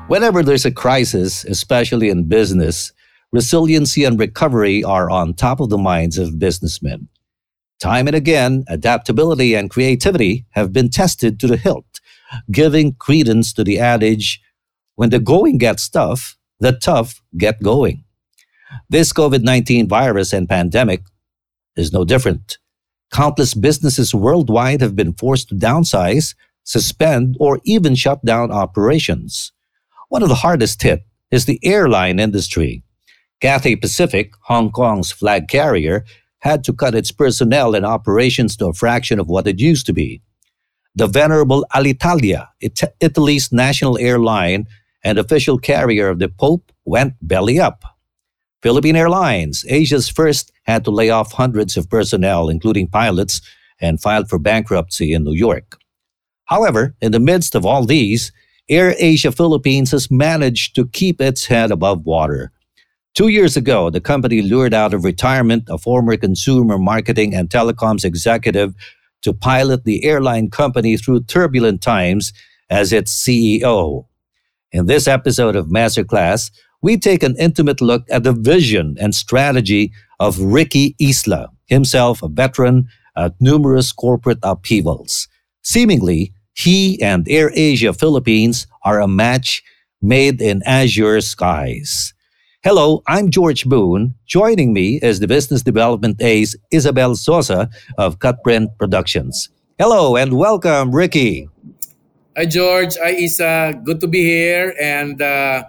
Whenever there's a crisis, especially in business, resiliency and recovery are on top of the minds of businessmen. Time and again, adaptability and creativity have been tested to the hilt, giving credence to the adage when the going gets tough, the tough get going. This COVID 19 virus and pandemic is no different. Countless businesses worldwide have been forced to downsize, suspend, or even shut down operations. One of the hardest hit is the airline industry. Cathay Pacific, Hong Kong's flag carrier, had to cut its personnel and operations to a fraction of what it used to be. The venerable Alitalia, Italy's national airline and official carrier of the Pope, went belly up. Philippine Airlines, Asia's first, had to lay off hundreds of personnel, including pilots, and filed for bankruptcy in New York. However, in the midst of all these, Air Asia Philippines has managed to keep its head above water. 2 years ago, the company lured out of retirement a former consumer marketing and telecoms executive to pilot the airline company through turbulent times as its CEO. In this episode of Masterclass, we take an intimate look at the vision and strategy of Ricky Isla, himself a veteran at numerous corporate upheavals. Seemingly, he and AirAsia Philippines are a match made in azure skies. Hello, I'm George Boone. Joining me is the business development ace Isabel Sosa of Cutprint Productions. Hello and welcome, Ricky. Hi, George. Hi, Isa. Good to be here. And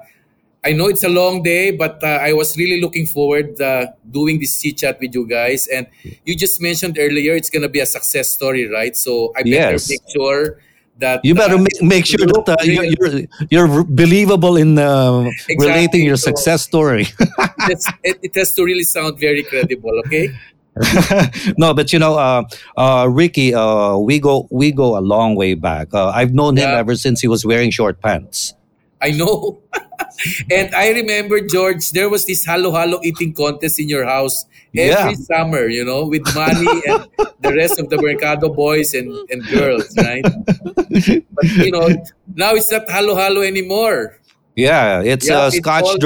I know it's a long day, but I was really looking forward doing this chit chat with you guys. And you just mentioned earlier it's going to be a success story, right? So I better Yes. make sure that You better make sure that you're believable in relating your So success story. it has to really sound very credible, okay? No, but Ricky, we go a long way back. I've known him Yeah, ever since he was wearing short pants. I know. And I remember, George, there was this halo-halo eating contest in your house Yeah. every summer, with money and the rest of the Mercado boys and girls, right? But, now it's not halo-halo anymore. Yeah, it's Yeah, a it's called,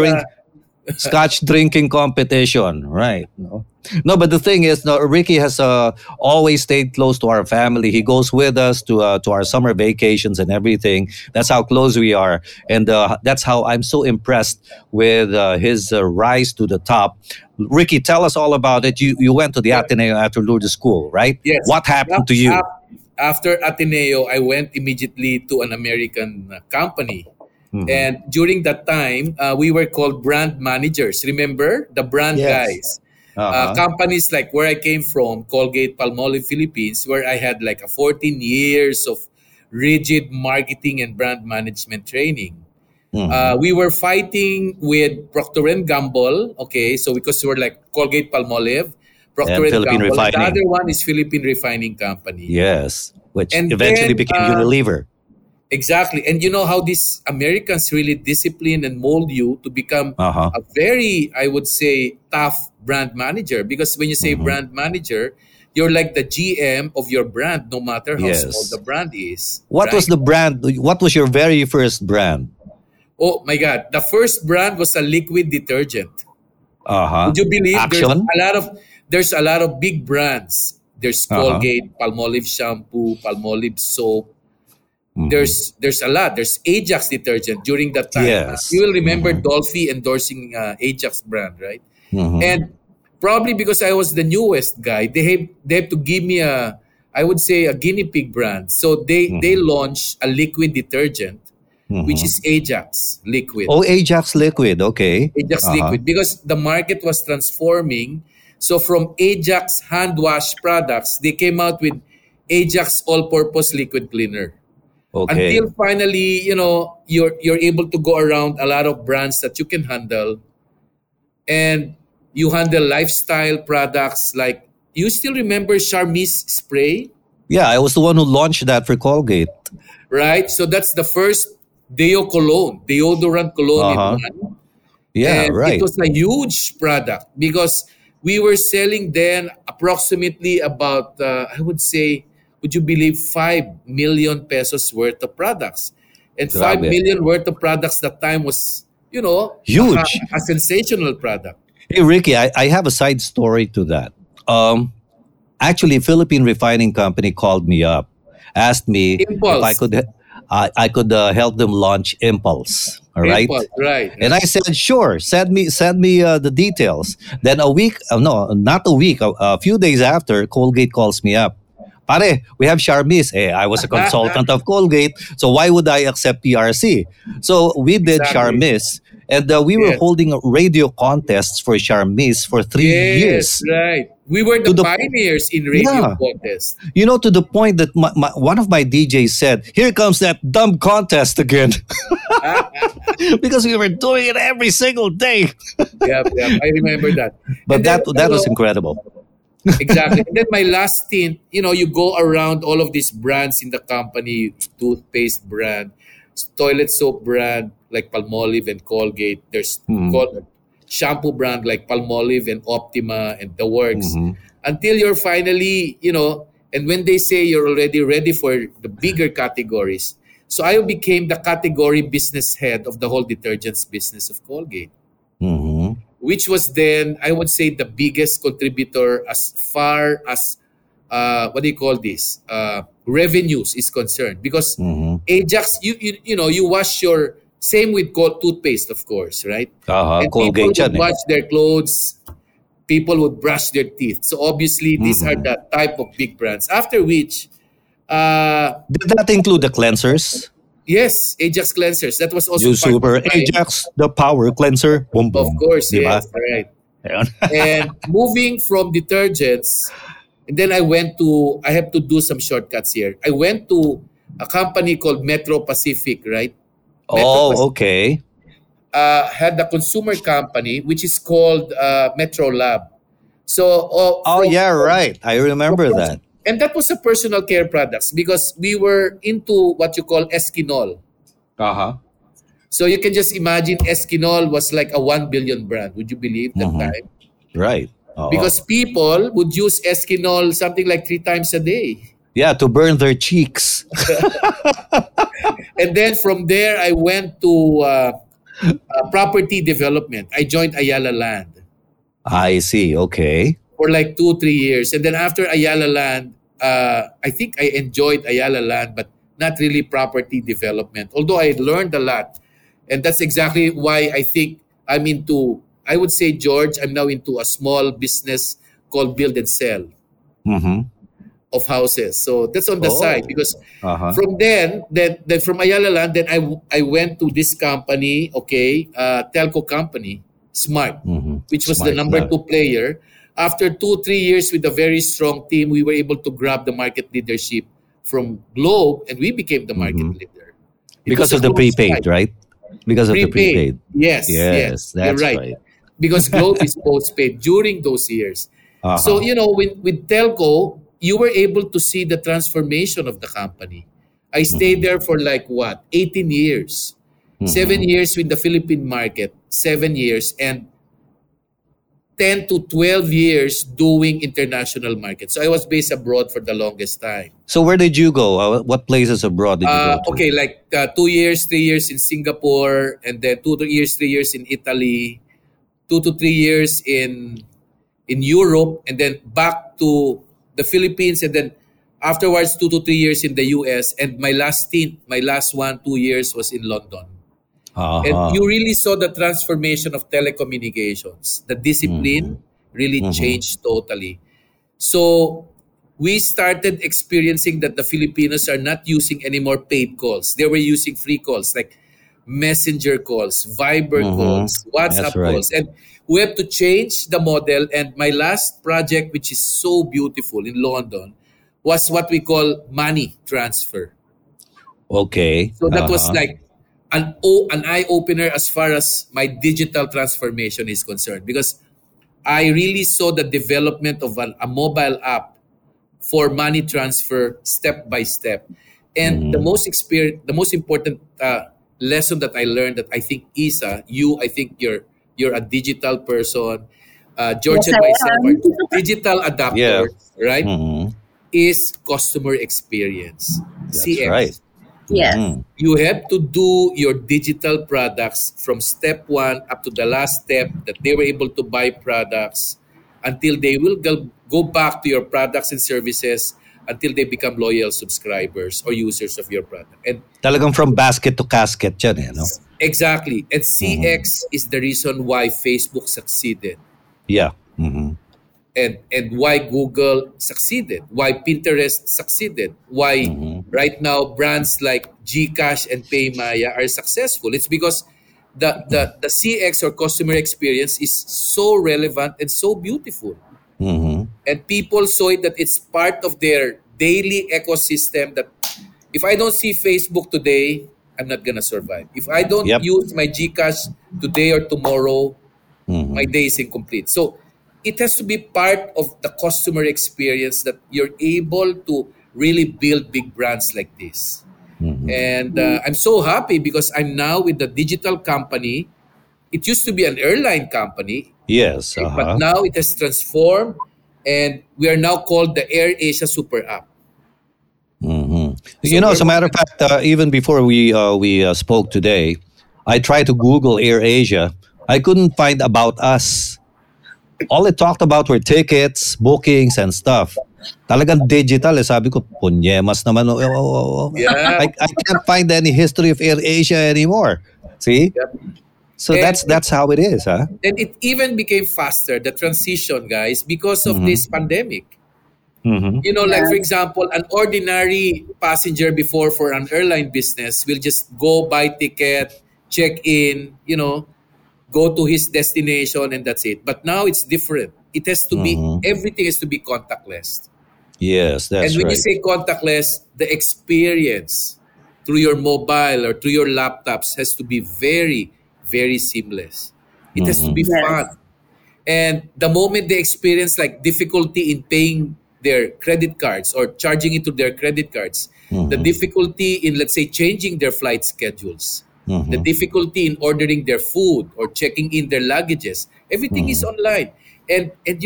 scotch drinking competition, right? No, but the thing is, no, Ricky has always stayed close to our family. He goes with us to our summer vacations and everything. That's how close we are, and that's how I'm so impressed with his rise to the top. Ricky, tell us all about it. You went to the yeah, Ateneo after Lourdes School, right? yes. What happened to you? After Ateneo, I went immediately to an American company. Hmm. And during that time, we were called brand managers. Remember? The brand Yes. guys. Uh-huh. Companies like where I came from, Colgate Palmolive Philippines, where I had like a 14 years of rigid marketing and brand management training. Hmm. We were fighting with Procter and Gamble, okay, so because we were like Colgate Palmolive, Procter And and Philippine Gamble, and the Refining. other one is Philippine Refining Company. Yes, which And eventually then became Unilever. exactly. And you know how these Americans really discipline and mold you to become Uh-huh. a very, I would say, tough brand manager. Because when you say Hmm. brand manager, you're like the GM of your brand, no matter how small the Yes. brand is, What was right? the brand? What was your very first brand? Oh my God. The first brand was a liquid detergent. Uh-huh. Would you believe Action? there's a lot of big brands. There's Uh-huh. Colgate, Palmolive shampoo, Palmolive soap. Hmm. There's a lot. There's Ajax detergent during that time. You Yes. will remember Hmm. Dolphy endorsing Ajax brand, right? Hmm. And probably because I was the newest guy, they have to give me a, I would say, a guinea pig brand. So they Hmm. launched a liquid detergent, which Hmm. is Ajax liquid. Oh, Ajax Liquid. Okay. Ajax Uh-huh. liquid because the market was transforming. So from Ajax hand wash products, they came out with Ajax all-purpose liquid cleaner. Okay. Until finally, you're able to go around a lot of brands that you can handle, and you handle lifestyle products like you still remember Charmise spray, Yeah, I was the one who launched that for Colgate. right? So that's the first deodorant cologne in Uh-huh. one. Yeah, And it right. was a huge product because we were selling then approximately about, I would say, would you believe 5 million pesos worth of products? And 5 Grabe. million worth of products that time was, Huge. a sensational product. Hey, Ricky, I have a side story to that. Um, Actually, Philippine Refining Company called me up, asked me if Impulse. I could help them launch Impulse. All right. Impulse, right. And I said, sure, send me the details. Then a week, no, not a week, a few days after, Colgate calls me up. Pare, we have Charmis. I was a consultant of Colgate, so why would I accept PRC? So we did Exactly. Charmis, and we were Yes. holding radio contests for Charmis for three Yes, years. right. We were To the the pioneers in radio yeah, contest. to the point that one of my DJs said, "Here comes that dumb contest again," because we were doing it every single day. Yep, yep. I remember that. But And then, that was incredible. exactly. And then my last stint, you go around all of these brands in the company, toothpaste brand, toilet soap brand like Palmolive and Colgate. There's Mhm. shampoo brand like Palmolive and Optima and the works. Mhm. Until you're finally, and when they say you're already ready for the bigger categories. So I became the category business head of the whole detergents business of Colgate, Mhm. which was then, I would say, the biggest contributor as far as what do you call this, revenues is concerned. Because Mhm. Ajax, you wash your, same with toothpaste, of course, right? And people Colgate would yan eh. wash their clothes, people would brush their teeth. So obviously these are Mhm. the type of big brands, after which Did that include the cleansers? yes, Ajax cleansers, that was also You part of Super my, Ajax, the power cleanser. Boom, of boom. course, Di ba? yes, right. Ayun. And moving from detergents, and then I have to do some shortcuts here. I went to a company called Metro Pacific, right? Metro Oh, Pacific okay. had a consumer company which is called Metro Lab. So Oh, yeah, right. I from remember that. and that was a personal care products because we were into what you call Eskinol. Uh-huh. So you can just imagine Eskinol was like a 1 billion brand. Would you believe that Mhm. time? Right. Oh. Because people would use Eskinol something like 3 times a day. Yeah, to burn their cheeks. And then from there, I went to property development. I joined Ayala Land I see. Okay. for like 2, 3 years. And then after Ayala Land, I think I enjoyed Ayala Land, but not really property development. Although I learned a lot. And that's exactly why I think I'm into, I would say, George, I'm now into a small business called Build and Sell Mm-hmm. of houses. So that's on the side Oh. because Uh-huh. from then from Ayala Land, then I went to this company, okay, telco company, Smart, Mm-hmm. which was the Smart number na. 2 player. After 2, 3 years with a very strong team, we were able to grab the market leadership from Globe, and we became the market Mhm. leader. It Because was a of the close prepaid, fight. right? Because of the Prepaid, prepaid. yes, Yes, you're that's right. right. Because Globe is postpaid during those years. So, Uh-huh. with telco, you were able to see the transformation of the company. I stayed Mhm. there for like what, 18 years. 7 years with the Philippine market, 7 years, and 10 to 12 years doing international markets. So I was based abroad for the longest time. So where did you go? What places abroad did you go to? Okay, like 2 years, 3 years in Singapore, and then 2 years, 3 years in Italy, 2 to 3 years in Europe, and then back to the Philippines, and then afterwards 2 to 3 years in the US. And my last stint, my last 1, 2 years was in London. And Uh-huh. you really saw the transformation of telecommunications. The discipline really Mhm. changed totally. So we started experiencing that the Filipinos are not using anymore paid calls. They were using free calls like messenger calls, Viber Mhm. calls, That's WhatsApp right. calls. And we have to change the model. And my last project, which is so beautiful in London, was what we call money transfer. Okay. So that was Uh-huh. like an eye opener as far as my digital transformation is concerned, because I really saw the development of a mobile app for money transfer step by step. And Mhm. the most important lesson that I learned, that I think Isa, I think you're a digital person. George Yes, and I myself are am. digital Yeah. adapters, right? Mhm. Is customer experience, That's right. CX. Yes. You have to do your digital products from step one up to the last step that they were able to buy products until they will go back to your products and services until they become loyal subscribers or users of your product. And Talagang from basket to casket yan eh, no? exactly. And Mhm. CX is the reason why Facebook succeeded Yeah. Mhm. and why Google succeeded, why Pinterest succeeded, why Mhm. right now brands like Gcash and Paymaya are successful. It's because the CX or customer experience is so relevant and so beautiful. Mhm. And people saw it that it's part of their daily ecosystem that if I don't see Facebook today, I'm not gonna survive. If I don't Yep. use my Gcash today or tomorrow, my Mhm. day is incomplete. So it has to be part of the customer experience that you're able to really build big brands like this. Mhm. And I'm so happy because I'm now with the digital company. It used to be an airline company, Yes. okay, but Uh-huh. now it has transformed and we are now called the Air Asia Super App. Mhm. So As a matter of fact, even before we spoke today, I tried to Google Air Asia. I couldn't find about us. All it talked about were tickets, bookings, and stuff. Talagang digital. Sabi ko, punyemas naman. yeah, I can't find any history of Air Asia anymore. See? yeah. So And that's how it is, huh? and it even became faster, the transition, guys, because of Mm-hmm. this pandemic. Mm-hmm. Like for Yes. example, an ordinary passenger before for an airline business will just go buy ticket, check in, go to his destination and that's it. But now it's different. It has to be Mm-hmm. everything has to be contactless. Yes, And that's when you right. say contactless, the experience through your mobile or through your laptops has to be very, very seamless. It has to Mm-hmm. be fun. Yes. And the moment they experience like difficulty in paying their credit cards or charging it to their credit cards, the Mm-hmm. difficulty in, let's say, changing their flight schedules, the Mm-hmm. difficulty in ordering their food or checking in their luggages, everything is Mm-hmm. online. And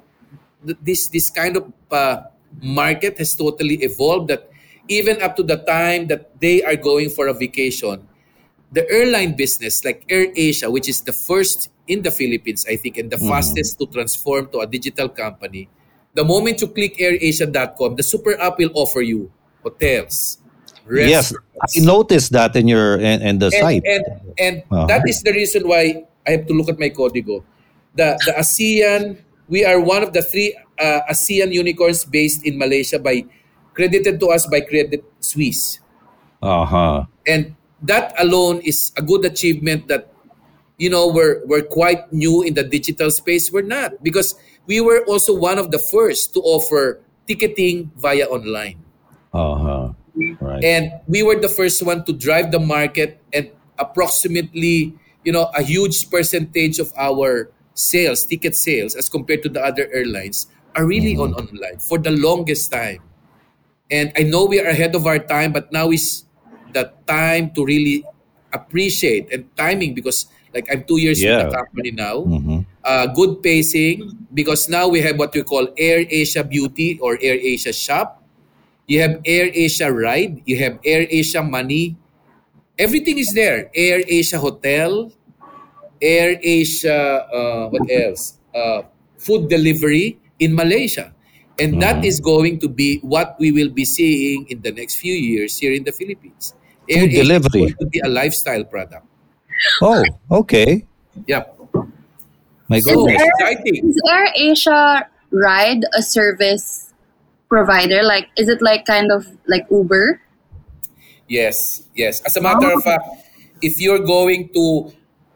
this kind of market has totally evolved that even up to the time that they are going for a vacation, the airline business like Air Asia, which is the first in the Philippines, I think, and the Mm-hmm. fastest to transform to a digital company, the moment you click airasia.com, the super app will offer you hotels, Yes, I restaurants, noticed that in the and site. and and Uh-huh. that is the reason why I have to look at my Codigo. The ASEAN, we are one of the three ASEAN unicorns based in Malaysia by credited to us by Credit Suisse. Uh-huh. And that alone is a good achievement that we're quite new in the digital space. We're not because we were also one of the first to offer ticketing via online. Uh-huh. Right. And we were the first one to drive the market and approximately a huge percentage of our sales, ticket sales, as compared to the other airlines are really on Mm-hmm. online for the longest time. And I know we are ahead of our time, but now is the time to really appreciate and timing because like I'm 2 years with the Yeah. company now. Mm-hmm. Good pacing because now we have what we call Air Asia Beauty or Air Asia Shop. You have Air Asia Ride. You have Air Asia Money. Everything is there. Air Asia Hotel, Air Asia, what else? Food delivery in Malaysia. And that Mm-hmm. is going to be what we will be seeing in the next few years here in the Philippines. Air Food Asia is delivery. going to be a lifestyle product. Oh, okay. Yep. My Is So goodness. Air exciting. is Air Asia Ride a service provider? Like, is it like kind of like Uber? Yes, yes. As a matter of Oh, fact, if you're going to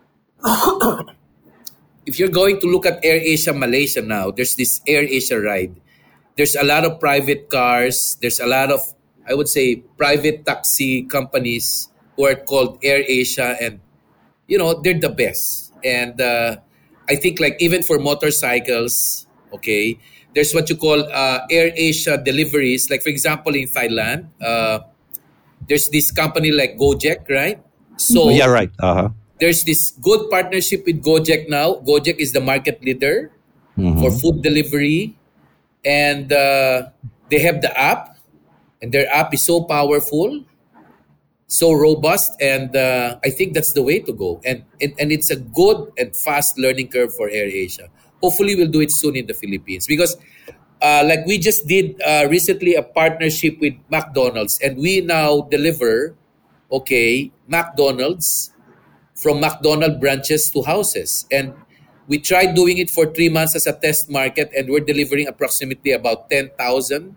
if you're going to look at Air Asia Malaysia now, there's this Air Asia Ride. There's a lot of private cars. There's a lot of, I would say, private taxi companies who are called Air Asia, and they're the best. And I think like even for motorcycles, okay, there's what you call Air Asia deliveries. Like for example, in Thailand, there's this company like Gojek, right? Oh, yeah, So right. Uh-huh. there's this good partnership with Gojek now. Gojek is the market leader for Mm-hmm. food delivery, and they have the app, and their app is so powerful. so robust, and I think that's the way to go. And it's a good and fast learning curve for AirAsia. Hopefully, we'll do it soon in the Philippines because, like we just did recently, a partnership with McDonald's, and we now deliver, okay, McDonald's from McDonald branches to houses, and we tried doing it for 3 months as a test market, and we're delivering approximately about 10,000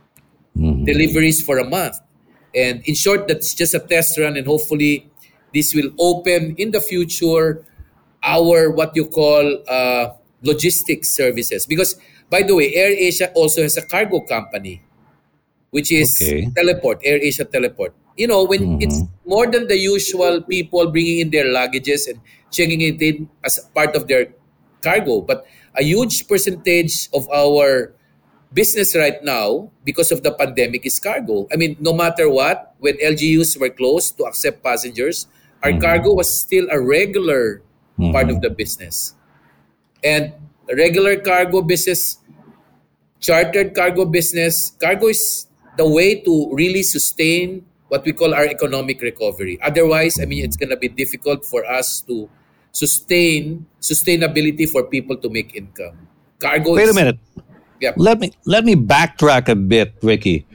deliveries for a month. And in short, that's just a test run, and hopefully, this will open in the future our what you call logistics services. Because, by the way, AirAsia also has a cargo company, which is Okay. Teleport, AirAsia Teleport. You know, when it's more than the usual people bringing in their luggages and checking it in as part of their cargo, but a huge percentage of our business right now, because of the pandemic, is cargo. I mean, no matter what, when LGUs were closed to accept passengers, our cargo was still a regular part of the business. And regular cargo business, chartered cargo business, cargo is the way to really sustain what we call our economic recovery. Otherwise, I mean, it's going to be difficult for us to sustain sustainability for people to make income. Cargo Wait a is, minute. yeah. Let me backtrack a bit, Ricky.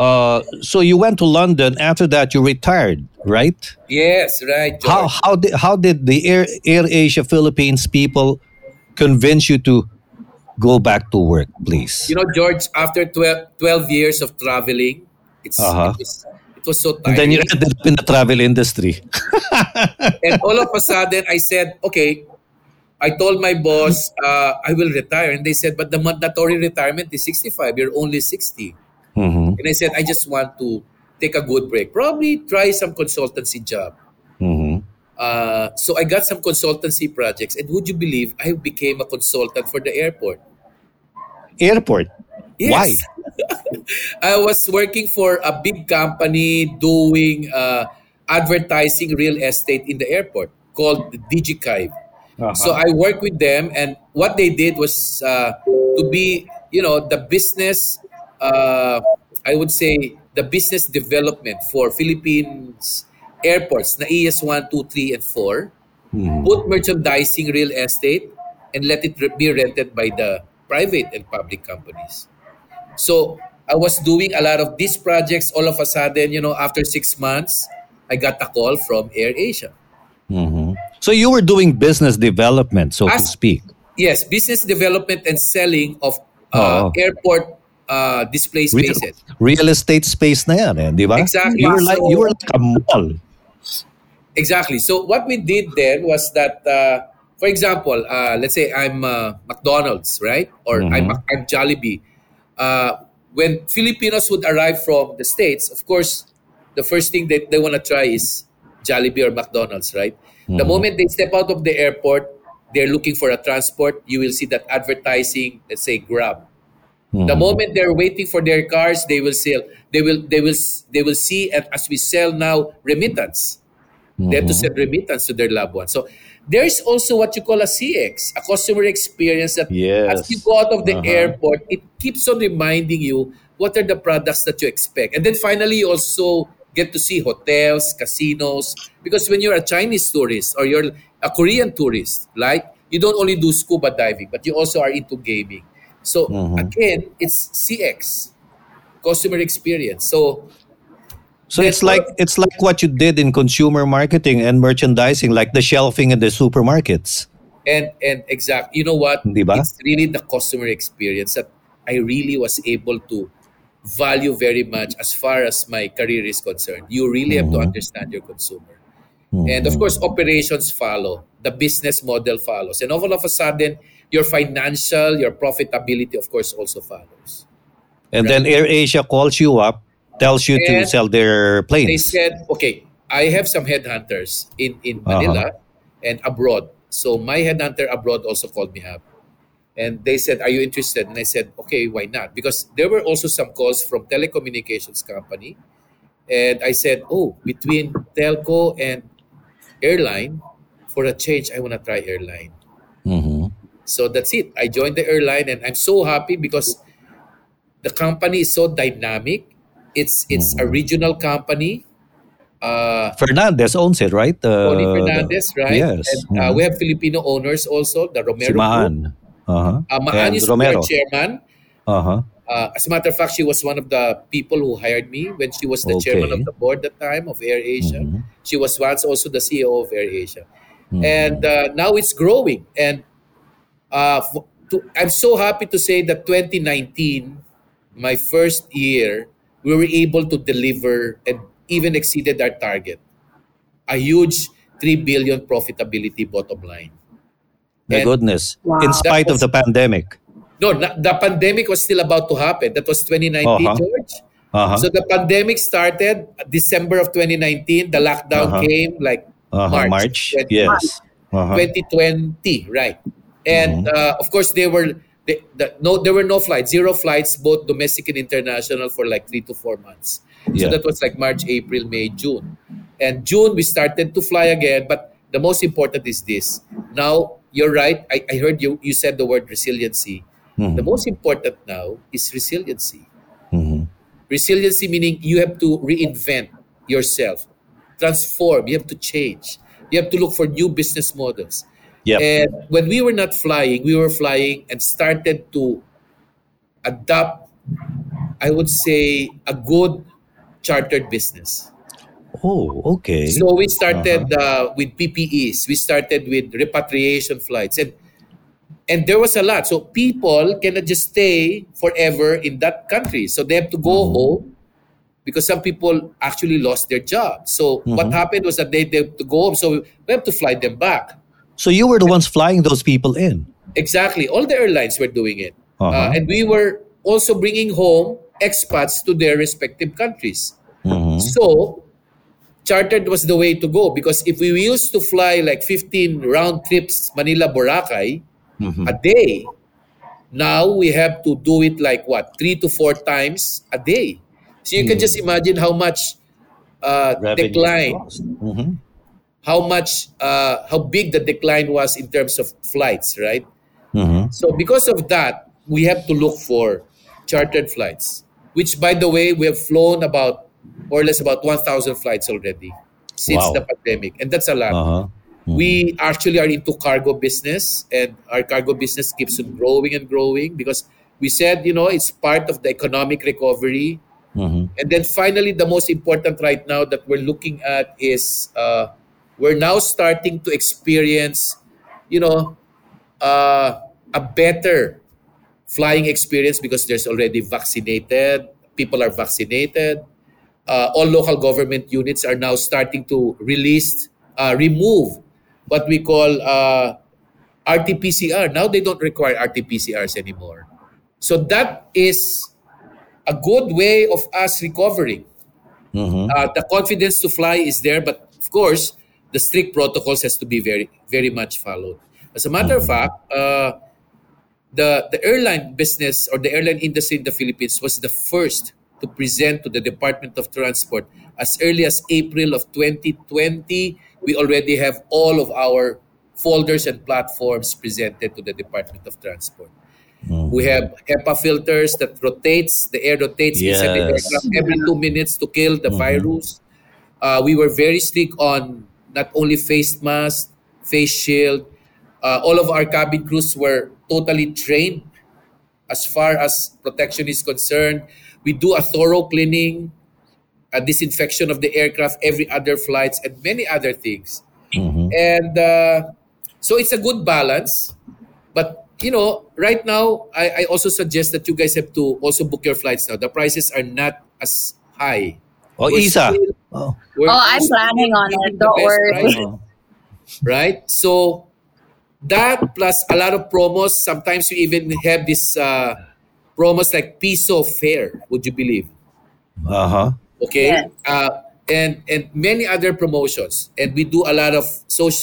So you went to London. After that, you retired, right? Yes, right, How George. how did the AirAsia Philippines people convince you to go back to work, please? You know, George, after 12 years of traveling, Uh huh. it was so And then you tiring. ended up in the travel industry. And all of a sudden, I said, okay, I told my boss, I will retire. And they said, but the mandatory retirement is 65. You're only 60. Mm-hmm. And I said, I just want to take a good break. Probably try some consultancy job. Mm-hmm. So I got some consultancy projects. And would you believe I became a consultant for the airport? Airport. Why? Yes. I was working for a big company doing advertising real estate in the airport called DigiKive. So Uh-huh. I worked with them, and what they did was to be, you know, the business, I would say, the business development for Philippines airports, NAIAS 1, 2, 3, and 4, put merchandising real estate and let it be rented by the private and public companies. So I was doing a lot of these projects. All of a sudden, you know, after 6 months, I got a call from AirAsia. So you were doing business development, so to As speak. yes, business development and selling of Oh. airport display Real, spaces. real estate space na yan, di ba? Exactly. You were like a mall. Exactly. So what we did then was that, for example, let's say I'm McDonald's, right? Or I'm Jollibee. When Filipinos would arrive from the States, of course, the first thing that they want to try is Jollibee or McDonald's, right? The moment they step out of the airport, they're looking for a transport. You will see that advertising, let's say Grab. The moment they're waiting for their cars, they will sell. They will see, and as we sell now, remittance. They have to send remittance to their loved ones. So there's also what you call a CX, a customer experience that as you Yes. go out of the Uh-huh. airport, it keeps on reminding you what are the products that you expect. And then finally, you also get to see hotels, casinos, because when you're a Chinese tourist or you're a Korean tourist, like you don't only do scuba diving, but you also are into gaming. So again, it's CX, customer experience. So So then it's like what you did in consumer marketing and merchandising, like the shelving in the supermarkets, and exact, you know what, di ba? it's really the customer experience that I really was able to value very much as far as my career is concerned. You really have to understand your consumer, and of course operations follow, the business model follows, and all of a sudden your financial, your profitability of course also follows, And then right? AirAsia calls you up, tells you to And sell their they planes. said, okay, I have some headhunters in Uh-huh. Manila and abroad. So my headhunter abroad also called me up. And they said, are you interested? And I said, okay, why not? Because there were also some calls from telecommunications company. And I said, oh, between telco and airline, for a change, I want to try airline. So that's it. I joined the airline and I'm so happy because the company is so dynamic. It's a regional company. Fernandez owns it, right? Tony Fernandez, right? Yes. And we have Filipino owners also, the Si Romero Group. Maan. Uh-huh. Maan And is their Romero. chairman. Uh-huh. As a matter of fact, she was one of the people who hired me when she was the chairman of Okay. the board at the time of Air Asia. Mhm. She was once also the CEO of Air Asia. Mhm. And now it's growing. And I'm so happy to say that 2019, my first year, we were able to deliver and even exceeded our target. A huge 3 billion profitability bottom line. My And goodness. Wow. In that spite of was the pandemic. no, the pandemic was still about to happen. That was 2019, Uh-huh. George. Uh-huh. So the pandemic started December of 2019. The lockdown Uh-huh. came like Uh-huh. March March. Yes. Uh-huh. 2020, right? And Mhm. of course, there were no flights, zero flights, both domestic and international, for like 3 to 4 months. So Yeah. that was like March, April, May, June. And June we started to fly again. But the most important is this. Now you're right. I heard you said the word resiliency. The Mhm. most important now is resiliency. Mhm. Resiliency meaning you have to reinvent yourself, transform, you have to change. You have to look for new business models. Yep. And when we were not flying, we were flying and started to adopt, I would say, a good chartered business. Oh, okay. So we Uh-huh. started with PPEs, we started with repatriation flights, and there was a lot. So people cannot just stay forever in that country. So they have to go Mhm. home because some people actually lost their jobs. So what Mhm. happened was that they have to go home. So we have to fly them back. So you were the ones flying those people in. Exactly. All the airlines were doing it. Uh-huh. And we were also bringing home expats to their respective countries. Mhm. So chartered was the way to go because if we used to fly like 15 round trips Manila Boracay a Mhm. day, now we have to do it like what, 3 to 4 times a day. So you can just Mhm. imagine how much Revenue is decline, lost. Mhm. how big the decline was in terms of flights, right? Mhm. So because of that, we have to look for chartered flights, which by the way, we have flown about more or less about 1,000 flights already since the Wow. pandemic, and that's a lot. Uh-huh. Mhm. We actually are into cargo business, and our cargo business keeps on growing and growing because we said, it's part of the economic recovery. Mhm. And then finally, the most important right now that we're looking at is we're now starting to experience, you know, uh, a better flying experience because there's already vaccinated, people are vaccinated. All local government units are now starting to remove what we call RT-PCR. Now they don't require RT-PCRs anymore. So that is a good way of us recovering. Mhm. The confidence to fly is there, but of course, the strict protocols has to be very, very much followed. As a matter of Mhm. fact, the airline business or the airline industry in the Philippines was the first to present to the Department of Transport as early as April of 2020. We already have all of our folders and platforms presented to the Department of Transport. We Mhm. have HEPA filters that rotates, the air rotates inside the Yes. aircraft every 2 minutes to kill the Mhm. virus. We were very strict on not only face mask, face shield. All of our cabin crews were totally trained as far as protection is concerned. We do a thorough cleaning, a disinfection of the aircraft every other flights, and many other things. Mhm. And so it's a good balance. But right now, I also suggest that you guys have to also book your flights now. The prices are not as high. Oh, We're Isa. still Oh. we're, Oh, we're I'm still planning on it. giving the Don't best worry. prices, Uh-huh. right? So that plus a lot of promos. Sometimes we even have this promos like piso fare. Would you believe? Uh-huh. Okay, Yes. and many other promotions, and we do a lot of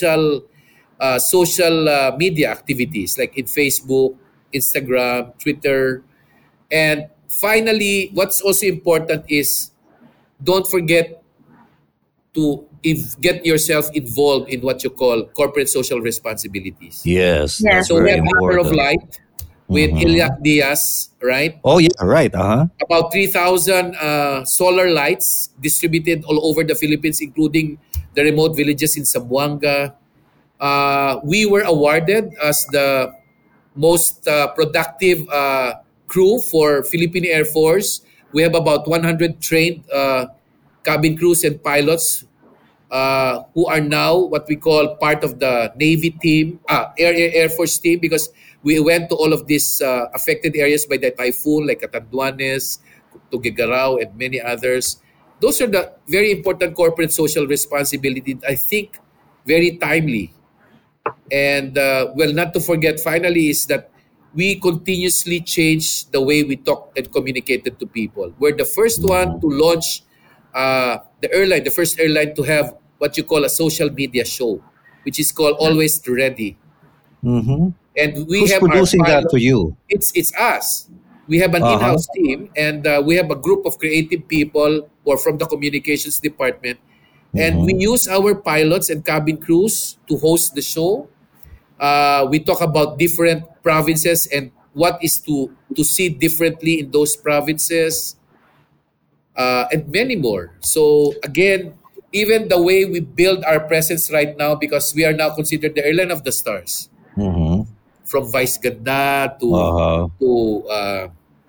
social media activities like in Facebook, Instagram, Twitter. And finally, what's also important is don't forget to get yourself involved in what you call corporate social responsibilities. Yes, Yes. that's So we very have Anchor of important. Light. with Mm-hmm. Ilyak Diaz, right? Oh yeah, right. Uh-huh. About 3,000 solar lights distributed all over the Philippines, including the remote villages in Zamboanga. We were awarded as the most productive crew for Philippine Air Force. We have about 100 trained cabin crews and pilots who are now what we call part of the Navy team, Air Force team, because we went to all of these affected areas by the typhoon, like Catanduanes, Tuguegarao, and many others. Those are the very important corporate social responsibility. I think very timely. And well, not to forget, finally, is that we continuously change the way we talk and communicated to people. We're the first one Mm-hmm. to launch the airline, the first airline to have what you call a social media show, which is called Always Ready. Mm-hmm. And we Who's have our producing that pilot. for you? It's us. We have an Uh-huh. in-house team, and we have a group of creative people or from the communications department, and we Mm-hmm. use our pilots and cabin crews to host the show. We talk about different provinces and what is to see differently in those provinces, and many more. So again, even the way we build our presence right now, because we are now considered the airline of the stars, Mm-hmm. from Vice Ganda to Uh-huh. to uh,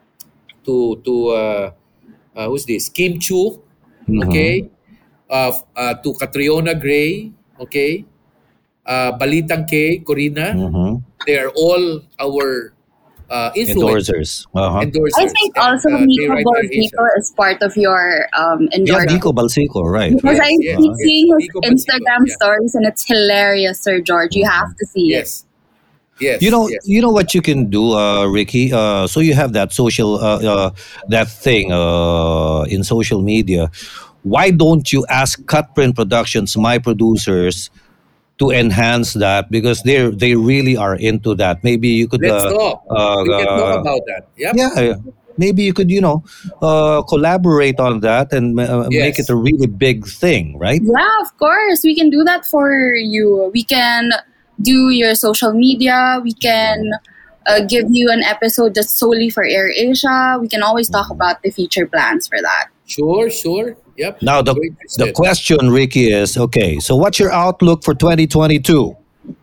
who's this, Kim Chu, Mm-hmm. okay, to Catriona Gray, okay, Balitang K, Corina. Mm-hmm. They are all our influencers, Endorsers. Uh-huh. I endorsers, think and also they Nico write our Asia. Bolsico is part of your Yeah, Yeah. Nico endorsement. Balsico, right, Because right. I Yes, yes, keep Uh-huh. yes. seeing his Nico Balsico. Instagram Yeah. stories and it's hilarious, Sir George. You have to see it. Yes. Yes. Yes. You know what you can do, Ricky. So you have that that thing in social media. Why don't you ask Cutprint Productions, my producers, to enhance that because they really are into that. Maybe you could, Let's talk. We can talk about that. Yep. yeah, maybe you could, collaborate on that and make it Yes. a really big thing, right? Yeah, of course. We can do that for you. We can do your social media. We can give you an episode just solely for AirAsia. We can always talk about the future plans for that. Sure. Sure. Yep. Now We're the interested. question, Ricky, is okay. So what's your outlook for 2022?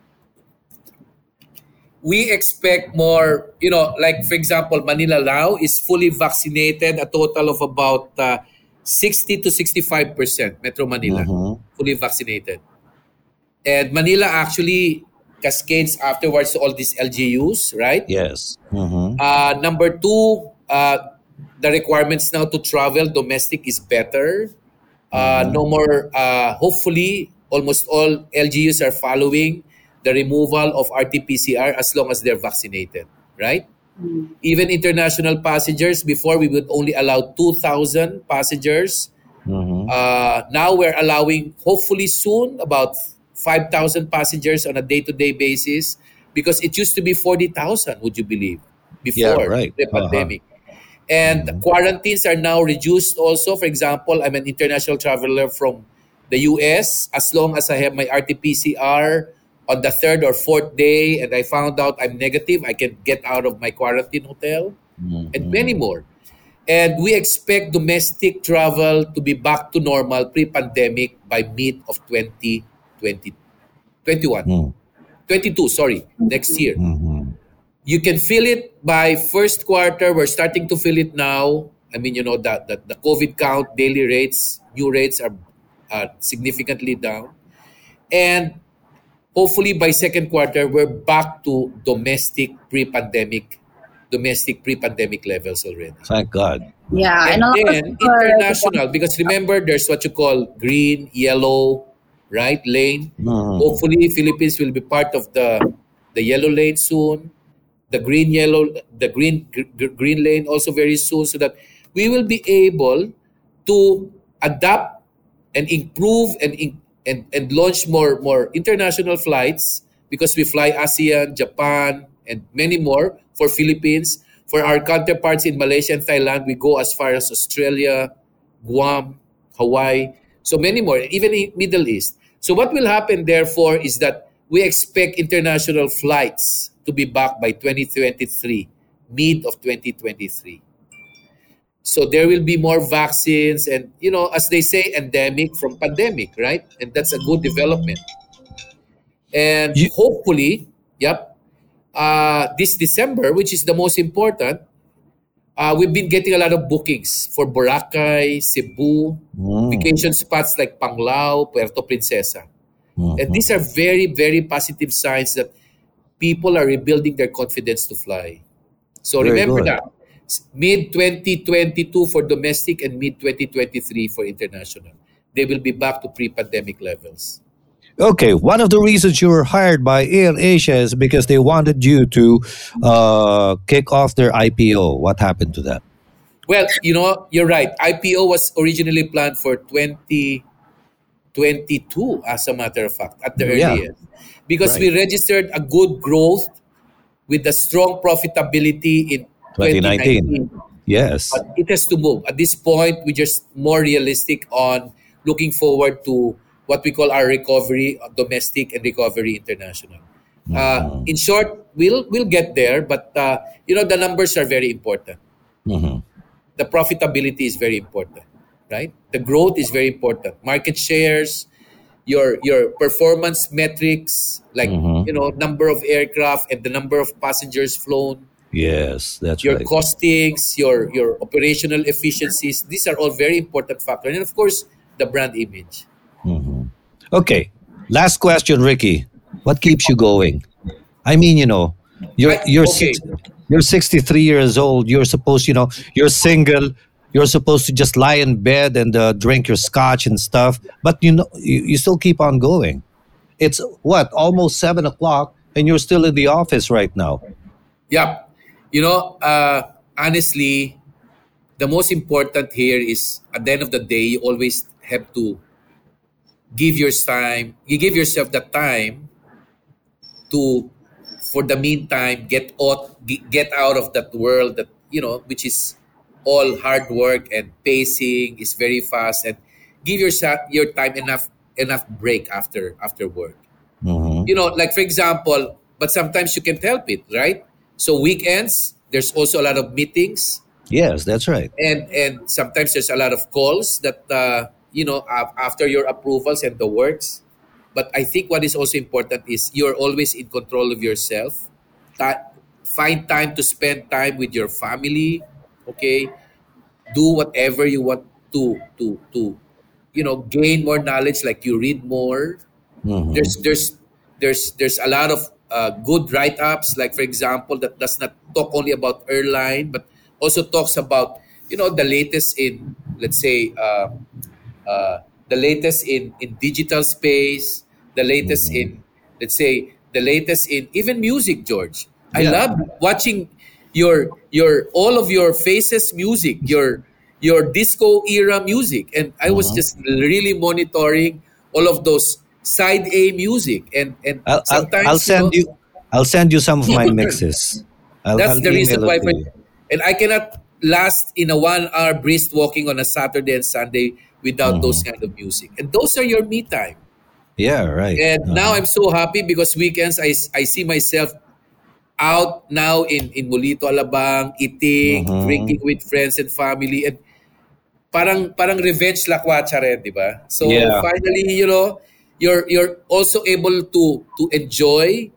We expect more, like for example, Manila now is fully vaccinated, a total of about 60 to 65%, Metro Manila, Mm-hmm. fully vaccinated. And Manila actually cascades afterwards to all these LGUs, right? Yes. Mm-hmm. Number two, the requirements now to travel domestic is better. Mm-hmm. No more, hopefully, almost all LGUs are following the removal of RT-PCR as long as they're vaccinated, right? Even international passengers, before we would only allow 2,000 passengers. Mm-hmm. Now we're allowing, hopefully soon, about 5,000 passengers on a day-to-day basis because it used to be 40,000, would you believe, Yeah. before Right. the Uh-huh. pandemic. And Mm-hmm. quarantines are now reduced also. For example, I'm an international traveler from the US. As long as I have my RT-PCR on the third or fourth day and I found out I'm negative, I can get out of my quarantine hotel and many Mm-hmm. more. And we expect domestic travel to be back to normal pre-pandemic by mid of 2020, 21, Mm-hmm. 22, sorry, next year. Mm-hmm. You can feel it by first quarter. We're starting to feel it now. I mean, that the COVID count, daily rates, new rates are significantly down. And hopefully by second quarter, we're back to domestic pre-pandemic levels already. Thank God. Yeah, and And a lot of then people are international, because remember, there's what you call green, yellow, right, lane. Mm-hmm. Hopefully, Philippines will be part of the yellow lane soon. The green, yellow, the green lane also very soon, so that we will be able to adapt and improve and launch more international flights because we fly ASEAN, Japan, and many more for Philippines. For our counterparts in Malaysia and Thailand, we go as far as Australia, Guam, Hawaii, so many more, even in Middle East. So what will happen, therefore, is that we expect international flights to be back by 2023, mid of 2023. So there will be more vaccines, and as they say, endemic from pandemic, right? And that's a good development. And You, hopefully, yep, this December, which is the most important, we've been getting a lot of bookings for Boracay, Cebu, mm, vacation spots like Panglao, Puerto Princesa. And mhm. these are very, very positive signs that people are rebuilding their confidence to fly. So Very remember good. that. Mid 2022 for domestic and mid 2023 for international. They will be back to pre pandemic levels. Okay, one of the reasons you were hired by Air Asia is because they wanted you to kick off their IPO. What happened to that? Well, you're right. IPO was originally planned for 2022, as a matter of fact, at the Yeah, earliest. Because right. we registered a good growth with a strong profitability in 2019. 2019. Yes. But it has to move. At this point, we're just more realistic on looking forward to what we call our recovery domestic and recovery international. Hmm. In short, we'll get there, but the numbers are very important. Hmm. The profitability is very important, right? The growth is very important. Market shares, your performance metrics, like Hmm. number of aircraft and the number of passengers flown, Yes, that's your right. costings, your operational efficiencies. These are all very important factors, and of course, the brand image. Hmm. Okay, last question, Ricky. What keeps you going? I mean, you're I you're okay. six, you're 63 years old. You're supposed, you're single. You're supposed to just lie in bed and drink your scotch and stuff. But you still keep on going. It's what, almost 7 o'clock, and you're still in the office right now. Yeah, honestly, the most important here is at the end of the day, you always have to give your time. You give yourself the time to, for the meantime, get out of that world that which is all hard work and pacing is very fast, and give yourself your time enough break after work. Hmm. Like for example, but sometimes you can't help it, right? So weekends, there's also a lot of meetings, Yes, that's right. and sometimes there's a lot of calls that after your approvals and the works. But I think what is also important is you're always in control of yourself. Find time to spend time with your family. Okay, do whatever you want to gain more knowledge, like you read more. Hmm. There's a lot of good write-ups, like for example, that does not talk only about airline but also talks about the latest in, let's say, the latest in digital space, the latest Hmm. in, let's say, the latest in even music. George, I Yeah. love watching your all of your faces music, your disco era music, and I was Hmm. just really monitoring all of those side A music, and I'll sometimes send you. I'll send you some of my mixes. that's I'll the reason email it why. to you. And I cannot last in a 1 hour brisk walking on a Saturday and Sunday without those Hmm. kind of music. And those are your me time. Yeah, right. And now Uh-huh. I'm so happy because weekends I see myself out now in Molito Alabang, eating, Hmm. drinking with friends and family, and parang revenge lakwatsa rin, di ba? So Yeah. finally, you're also able to enjoy.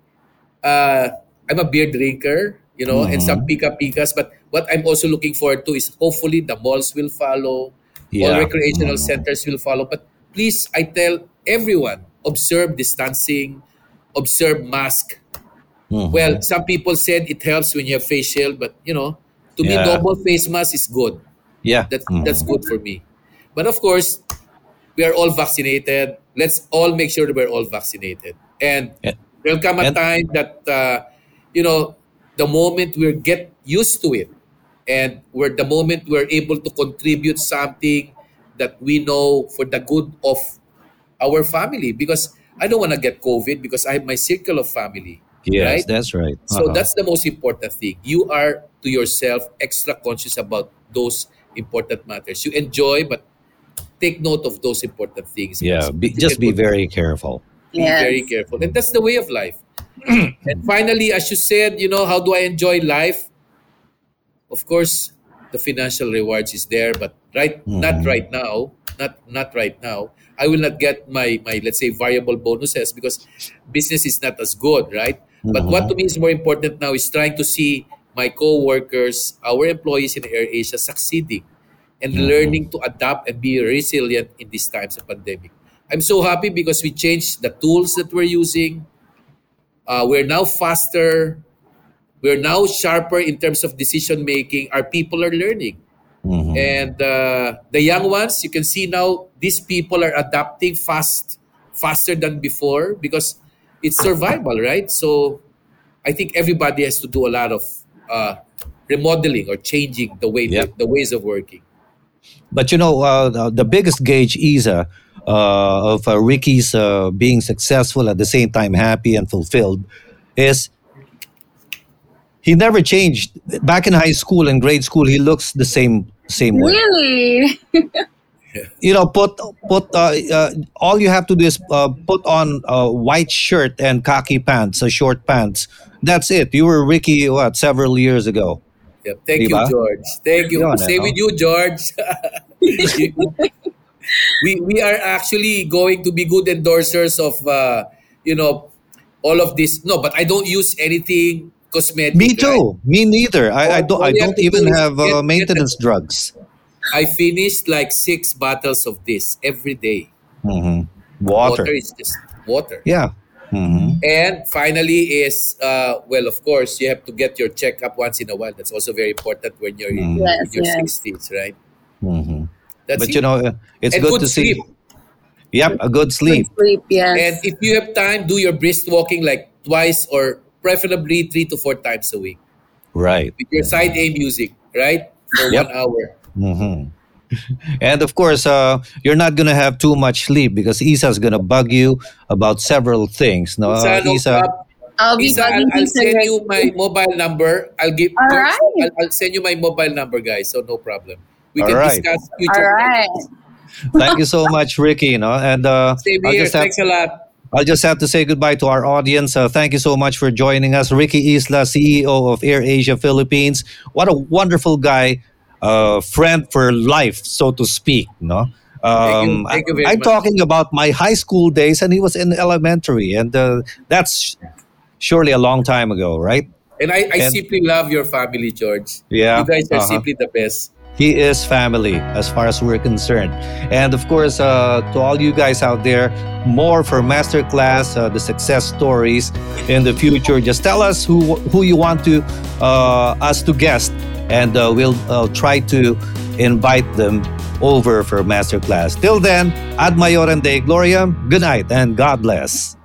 I'm a beer drinker, and some Hmm. pika-pikas. But what I'm also looking forward to is hopefully the malls will follow, all Yeah. recreational Hmm. centers will follow. But please, I tell everyone, observe distancing, observe mask. Well, Hmm. some people said it helps when you have face shield, but to me, Yeah. double face mask is good. Yeah. That's Hmm. good for me. But of course, we are all vaccinated. Let's all make sure that we're all vaccinated. And there'll come a And time that you know the moment we get used to it, and the moment we're able to contribute something that we know for the good of our family. Because I don't want to get COVID because I have my circle of family, yes, right? that's right. So Uh-huh. that's the most important thing. You are to yourself extra conscious about those important matters. You enjoy, but take note of those important things, Yeah. so that you Just can be contribute. very careful. Be very Yes. careful, and that's the way of life. And finally, as you said, how do I enjoy life? Of course, the financial rewards is there, but not Mhm. right now. Not right now. I will not get my let's say variable bonuses because business is not as good, right? But what to Mhm. me is more important now is trying to see my co-workers, our employees in AirAsia succeeding and Mhm. learning to adapt and be resilient in these times of pandemic. I'm so happy because we changed the tools that we're using. We're now faster. We're now sharper in terms of decision making. Our people are learning. Mhm. And the young ones, you can see now these people are adapting faster than before because it's survival, right? So I think everybody has to do a lot of uh, remodeling or changing Yep. the ways of working. But the biggest gauge, Isa, of Ricky's being successful at the same time happy and fulfilled is he never changed. Back in high school and grade school, he looks the same way. Really? Put all you have to do is put on a white shirt and khaki pants, short pants. That's it. You were Ricky what several years ago, Yeah. Thank you, diba? George. Thank you. Yun, Stay with you, George. You- we are actually going to be good endorsers of you know all of this. No, but I don't use anything Me cosmetic, right? too. Me neither. I All you have don't to do even is have get maintenance drugs. I finished like 6 bottles of this every day. Hmm. Water Water. is just water. Yeah. Hmm. And finally is well, of course, you have to get your checkup once in a while. That's also very important when you're Hmm. in Yes, your yes. sixties, right? Hmm. That's But it. it's And good good to see. sleep. Yep, a good Good sleep. sleep, And yes. if you have time, do your brisk walking like twice or preferably 3 to 4 times a week Right. with your side A music, right? For Yep. 1 hour. Hmm. And of course, you're not gonna have too much sleep because Isa's gonna bug you about several things. No, Isa, no, Isa. I'll be Isa, bugging I'll you send you my Ricky. mobile number. I'll give All George. right. I'll send you my mobile number, guys. So no problem. We All can right. discuss All future right. projects. Thank you so much, Ricky. And Same I'll here. just have Thanks a lot. I'll just have to say goodbye to our audience. Thank you so much for joining us, Ricky Isla, CEO of Air Asia Philippines. What a wonderful guy, friend for life, so to speak. No, Thank you. Thank you very I'm much. talking about my high school days, and he was in elementary, and that's surely a long time ago, right? And I And simply love your family, George. You yeah, guys are uh-huh. simply the best. He is family as far as we're concerned. And of course, to all you guys out there, more for Masterclass, the success stories in the future. Just tell us who you want to us to guest, and we'll try to invite them over for Masterclass. Till then, ad maiorem Dei gloriam. Good night and God bless.